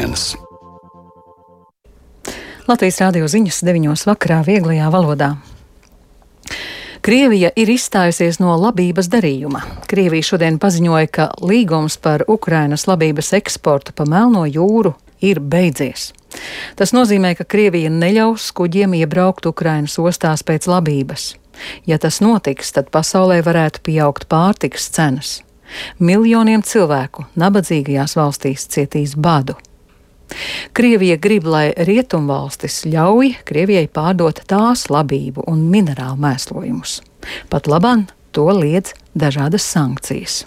Pēcpusdienas. Latvijas radio ziņas 9:00 vakarā vieglajā valodā. Krievija ir izstājusies no labības darījuma. Krievija šodien paziņoja, ka līgums par Ukrainas labības eksportu pa Melno jūru ir beidzies. Tas nozīmē, ka Krievija neļaus kuģiem iebraukt Ukrainas ostās pēc labības. Ja tas notiks, tad pasaulē varētu pieaugt pārtikas cenas. Miljoniem cilvēku nabadzīgajās valstīs cietīs badu. Krievija grib, lai rietumvalstis ļauj Krievijai pārdot tās labību un minerālu mēslojumus. Pat labāk to liedz dažādas sankcijas.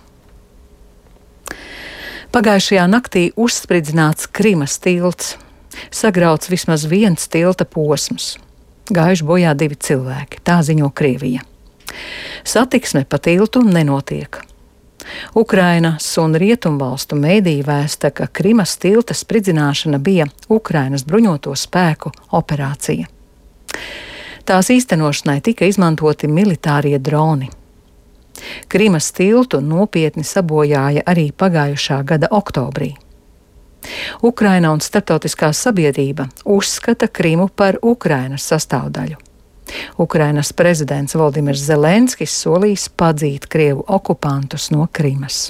Pagājušajā naktī uzspridzināts Krimas tilts. Sagrauts vismaz viens tilta posms. Gājuši bojā 2 cilvēki, tā ziņo Krievija. Satiksme pa tiltu nenotiek. Ukrainas un rietumvalstu mēdīji vēsta, ka Krimas tilta spridzināšana bija Ukrainas bruņoto spēku operācija. Tās īstenošanai tika izmantoti militārie droni. Krimas tiltu nopietni sabojāja arī pagājušā gada oktobrī. Ukraina un starptautiskā sabiedrība uzskata Krimu par Ukrainas sastāvdaļu. Ukrainas prezidents Voldimirs Zelenskis solījis padzīt Krievu okupantus no Krimas.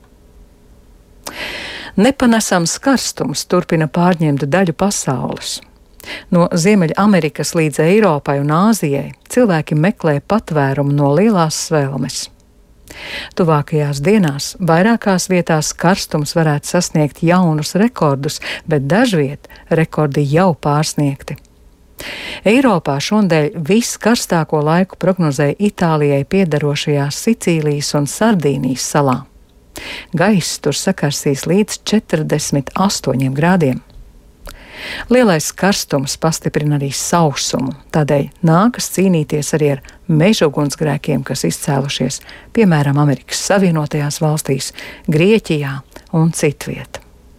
Nepanesams karstums turpina pārņemt daļu pasaules. No Ziemeļamerikas līdz Eiropai un Āzijai cilvēki meklē patvērumu no lielās svelmes. Tuvākajās dienās vairākās vietās karstums varētu sasniegt jaunus rekordus, bet dažviet rekordi jau pārsniegti. Eiropā šodien viskarstāko laiku prognozēja Itālijai piederošajā Sicīlijas un Sardīnijas salā. Gaiss tur sakarsīs līdz 48 grādiem. Lielais karstums pastiprina arī sausumu, tādēļ nākas cīnīties arī ar meža ugunsgrēkiem, kas izcēlušies, piemēram, Amerikas Savienotajās valstīs, Grieķijā un citviet.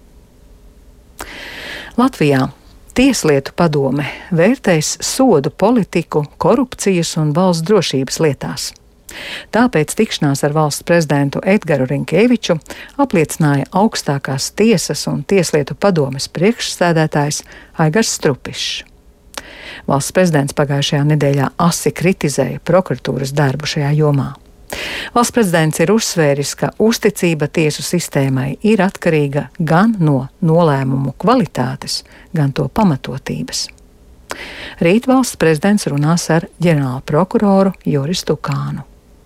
Latvijā Tieslietu padome vērtēs sodu politiku, korupcijas un valsts drošības lietās. Tāpēc tikšanās ar valsts prezidentu Edgaru Rinkēviču apliecināja augstākās tiesas un Tieslietu padomes priekšsēdētājs Aigars Strupišs. Valsts prezidents pagājušajā nedēļā asi kritizēja prokuratūras darbu šajā jomā. Valsts prezidents ir uzsvēris, ka uzticība tiesu sistēmai ir atkarīga gan no nolēmumu kvalitātes, gan to pamatotības. Rīt valsts prezidents runās ar ģenerālu prokuroru Juris Tukānu.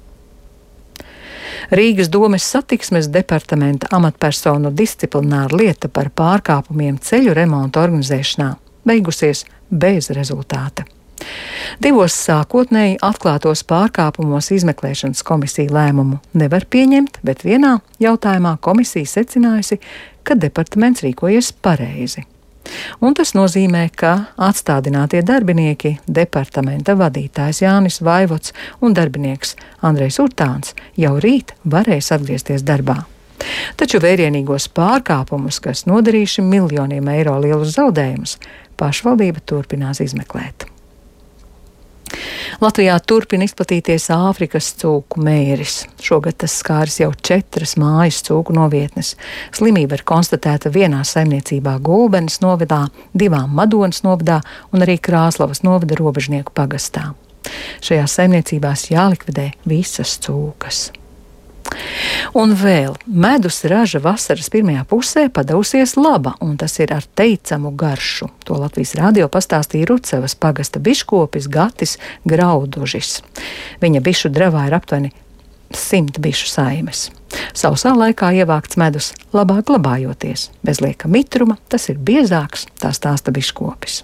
Rīgas domes satiksmes departamenta amatpersonu disciplināra lieta par pārkāpumiem ceļu remonta organizēšanā beigusies bez rezultāta. 2 sākotnēji atklātos pārkāpumos izmeklēšanas komisija lēmumu nevar pieņemt, bet vienā jautājumā komisija secinājusi, ka departaments rīkojies pareizi. Un tas nozīmē, ka atstādinātie darbinieki, departamenta vadītājs Jānis Vaivots un darbinieks Andrejs Urtāns jau rīt varēs atgriezties darbā. Taču vērienīgos pārkāpumus, kas nodarījuši miljoniem eiro lielus zaudējumus, pašvaldība turpinās izmeklēt. Latvijā turpina izplatīties Āfrikas cūku mēris. Šogad tas skāris jau 4 mājas cūku novietnes. Slimība ir konstatēta vienā saimniecībā Gulbenes novadā, 2 Madonas novadā un arī Krāslavas novada Robežnieku pagastā. Šajās saimniecībās jālikvidē visas cūkas. Un vēl medus raža vasaras pirmajā pusē padavusies laba, un tas ir ar teicamu garšu. To Latvijas radio pastāstīja Rucavas pagasta biškopis Gatis Graudužis. Viņa bišu dravā ir aptuveni 100 bišu saimes. Sausā laikā ievākts medus labāk glabājoties. Bez lieka mitruma tas ir biezāks, tā stāsta biškopis.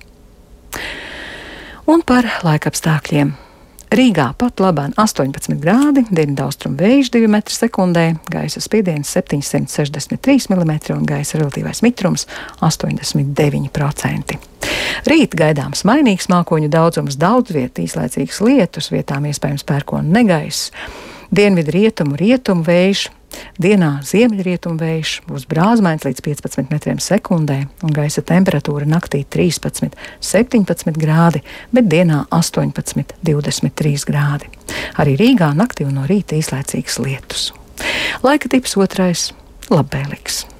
Un par laikapstākļiem. Rīgā pat labāk 18 grādi, dienvidaustrumu vējš 2 m/sekundē, gaisa spiediens 763 mm un gaisa relatīvais mitrums 89%. Rīt gaidāms mainīgs mākoņu daudzums, daudz viet īslaicīgas lietus, vietām iespējams pērkona negaiss. Dienvidu rietumu vējš, dienā ziemeļrietumu vējš, būs brāzmains līdz 15 m/sekundē un gaisa temperatūra naktī 13–17 grādi, bet dienā 18–23 grādi. Arī Rīgā naktī un no rīta īslaicīgs lietus. Laika tips 2. labvēlīgs.